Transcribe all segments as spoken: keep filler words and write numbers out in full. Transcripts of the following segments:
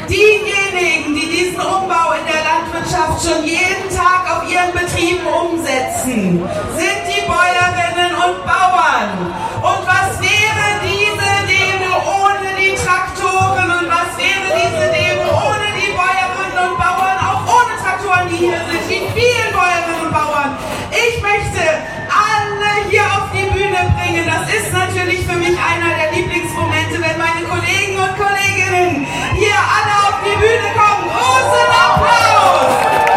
Diejenigen, die diesen Umbau in der Landwirtschaft schon jeden Tag auf ihren Betrieben umsetzen, sind die Bäuerinnen und Bauern. Und was wäre diese Demo ohne die Traktoren? Und was wäre diese Demo ohne die Bäuerinnen und Bauern, auch ohne Traktoren, die hier sind, die vielen Bäuerinnen und Bauern? Ich möchte alle hier auf die Bühne bringen. Das ist natürlich für mich einer der Lieblingsmomente, wenn meine Kollegen und Kolleginnen hier alle auf die Bühne kommen. Großen Applaus!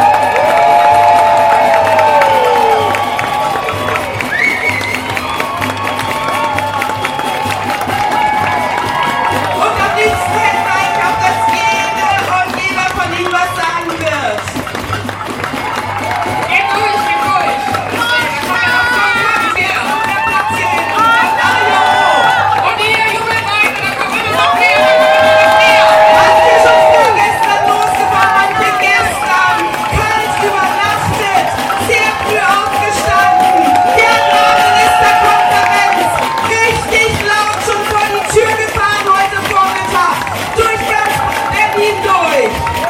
Und am liebsten hätte ich auch, dass jede und jeder von Ihnen was sagen wird. Geht durch, geht durch! Und ihr jubelt weiter, da kommt immer noch mehr! Manche schon vorgestern losgefahren, manche gestern, kalt übernachtet, sehr früh aufgestanden, der Innenministerkonferenz, richtig laut schon vor die Tür gefahren heute Vormittag, durch ganz Berlin durch.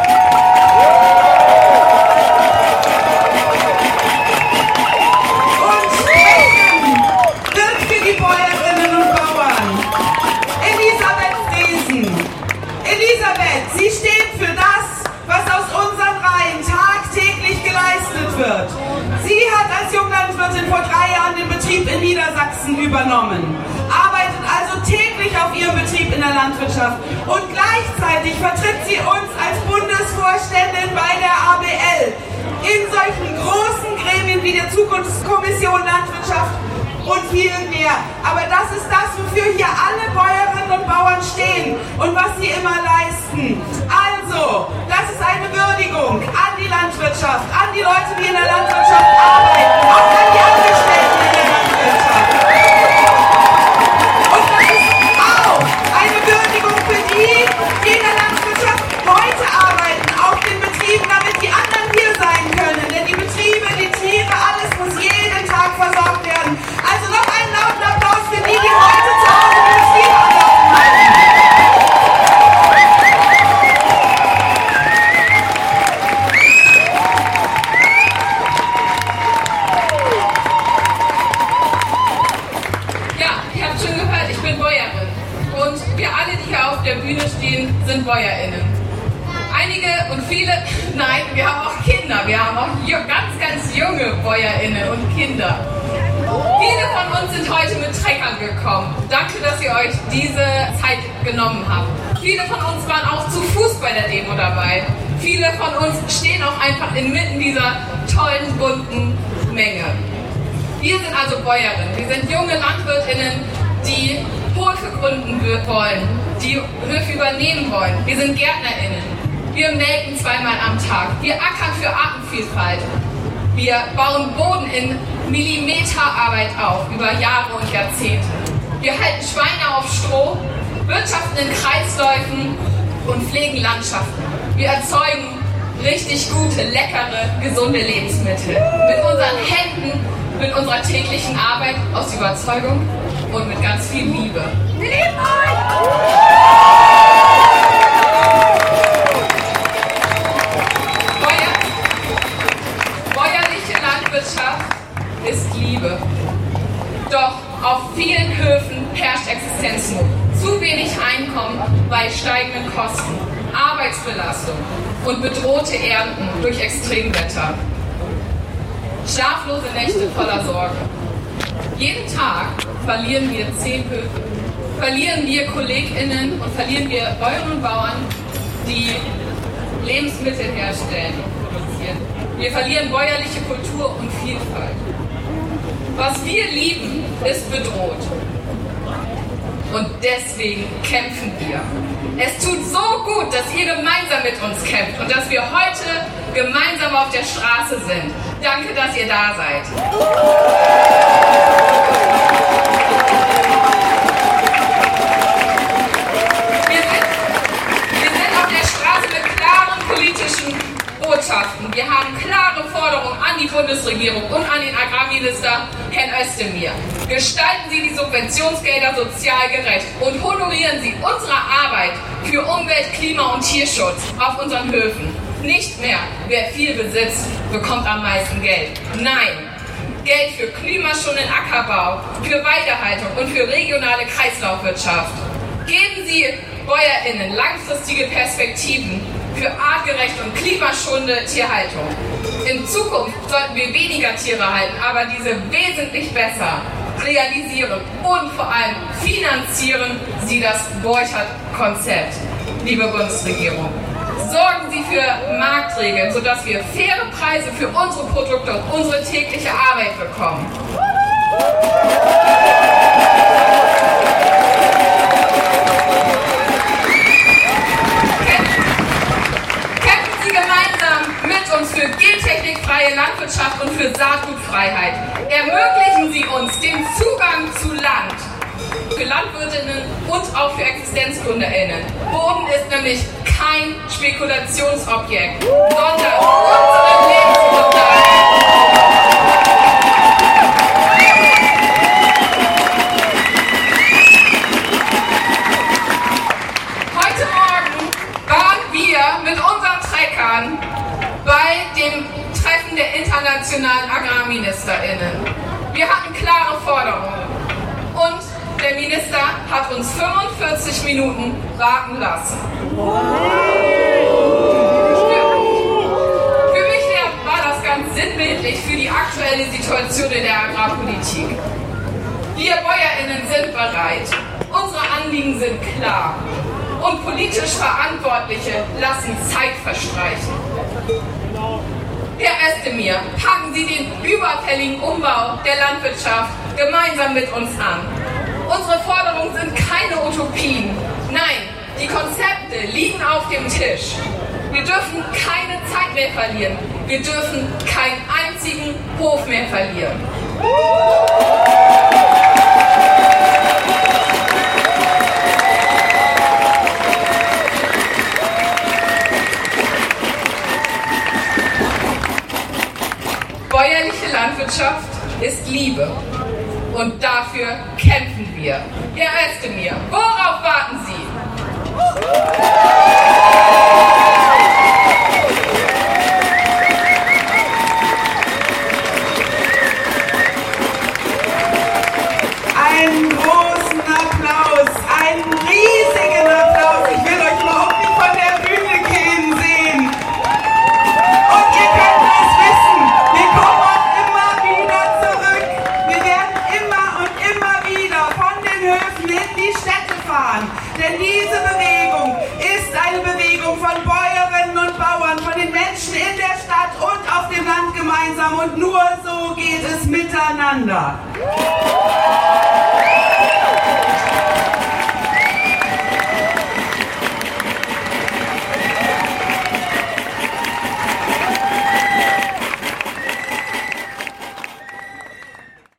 Und sprechen wird für die Bäuerinnen und Bauern Elisabeth Dresen. Elisabeth, sie steht für das, was aus unseren Reihen tagtäglich geleistet wird. Sie hat als Junglandwirtin vor drei Jahren den Betrieb in Niedersachsen übernommen, arbeitet also täglich auf ihrem Betrieb in der Landwirtschaft und gleichzeitig vertritt sie uns als Bundesvorständin bei der A B L in solchen großen Gremien wie der Zukunftskommission Landwirtschaft und viel mehr. Aber das ist das, wofür hier alle Bäuerinnen und Bauern stehen und was sie immer leisten. Also, das ist eine Würdigung an die Landwirtschaft, an die Leute, die in der Landwirtschaft arbeiten, auch an die Angestellten in der Landwirtschaft. Und das ist auch eine Würdigung für die, die in der Landwirtschaft heute arbeiten, auf den Betrieben, damit die anderen hier sein können. Denn die Betriebe, die Tiere, alles muss jeden Tag versorgt werden. Also noch einen lauten Applaus für die, die heute zu Hause den Betrieb am Laufen halten. Ja, ihr habt schon gehört, ich bin Bäuerin. Und wir alle, die hier auf der Bühne stehen, sind BäuerInnen. Einige und viele, nein, wir haben auch Kinder. Wir haben auch ju- ganz, ganz junge BäuerInnen und Kinder. Viele von uns sind heute mit Treckern gekommen. Danke, dass ihr euch diese Zeit genommen habt. Viele von uns waren auch zu Fuß bei der Demo dabei. Viele von uns stehen auch einfach inmitten dieser tollen, bunten Menge. Wir sind also Bäuerinnen. Wir sind junge LandwirtInnen, die Höfe gründen wollen, die Höfe übernehmen wollen. Wir sind GärtnerInnen. Wir melken zweimal am Tag. Wir ackern für Artenvielfalt. Wir bauen Boden in Millimeterarbeit auf, über Jahre und Jahrzehnte. Wir halten Schweine auf Stroh, wirtschaften in Kreisläufen und pflegen Landschaften. Wir erzeugen richtig gute, leckere, gesunde Lebensmittel. Mit unseren Händen, mit unserer täglichen Arbeit aus Überzeugung und mit ganz viel Liebe. Wir lieben euch! Ist Liebe. Doch auf vielen Höfen herrscht Existenznot. Zu wenig Einkommen bei steigenden Kosten, Arbeitsbelastung und bedrohte Ernten durch Extremwetter. Schlaflose Nächte voller Sorge. Jeden Tag verlieren wir zehn Höfe, verlieren wir KollegInnen und verlieren wir Bäuerinnen und Bauern, die Lebensmittel herstellen und produzieren. Wir verlieren bäuerliche Kultur und Vielfalt. Was wir lieben, ist bedroht. Und deswegen kämpfen wir. Es tut so gut, dass ihr gemeinsam mit uns kämpft und dass wir heute gemeinsam auf der Straße sind. Danke, dass ihr da seid. Wir sind, wir sind auf der Straße mit klaren politischen Botschaften. Wir haben klare Forderungen an die die Bundesregierung und an den Agrarminister Herrn Özdemir. Gestalten Sie die Subventionsgelder sozial gerecht und honorieren Sie unsere Arbeit für Umwelt, Klima und Tierschutz auf unseren Höfen. Nicht mehr, wer viel besitzt, bekommt am meisten Geld. Nein, Geld für klimaschonenden Ackerbau, für Weidehaltung und für regionale Kreislaufwirtschaft. Geben Sie BäuerInnen langfristige Perspektiven für artgerechte und klimaschonende Tierhaltung. In Zukunft sollten wir weniger Tiere halten, aber diese wesentlich besser realisieren und vor allem finanzieren Sie das Borchardt-Konzept, liebe Bundesregierung. Sorgen Sie für Marktregeln, sodass wir faire Preise für unsere Produkte und unsere tägliche Arbeit bekommen. Kämpfen Sie gemeinsam mit uns für gentechnikfreie Landwirtschaft und für Saatgutfreiheit. Ermöglichen Sie uns den Zugang zu Land für Landwirtinnen und auch für ExistenzgründerInnen. Boden ist nämlich kein Spekulationsobjekt, sondern unsere Lebensgrundlage. Heute Morgen waren wir mit unseren Treckern bei dem Treffen der internationalen AgrarministerInnen. Wir hatten klare Forderungen und der Minister hat uns fünfundvierzig Minuten warten lassen. Für, für mich war das ganz sinnbildlich für die aktuelle Situation in der Agrarpolitik. Wir BäuerInnen sind bereit, unsere Anliegen sind klar und politisch Verantwortliche lassen Zeit verstreichen. Herr Özdemir, packen Sie den überfälligen Umbau der Landwirtschaft gemeinsam mit uns an. Unsere Forderungen sind keine Utopien. Nein, die Konzepte liegen auf dem Tisch. Wir dürfen keine Zeit mehr verlieren. Wir dürfen keinen einzigen Hof mehr verlieren. Bäuerliche Landwirtschaft ist Liebe. Und dafür kämpfen wir. Herr Özdemir, worauf warten Sie? Einen großen Applaus, einen riesigen Applaus. Ich will euch überhaupt nicht von der Bühne gehen sehen. Und ihr könnt das wissen, wir kommen auch immer wieder zurück. Wir werden immer und immer wieder von den Höfen in die Städte fahren. Denn diese Bewegung ist eine Bewegung von Bäuerinnen und Bauern, von den Menschen in der Stadt und auf dem Land gemeinsam. Und nur so geht es miteinander.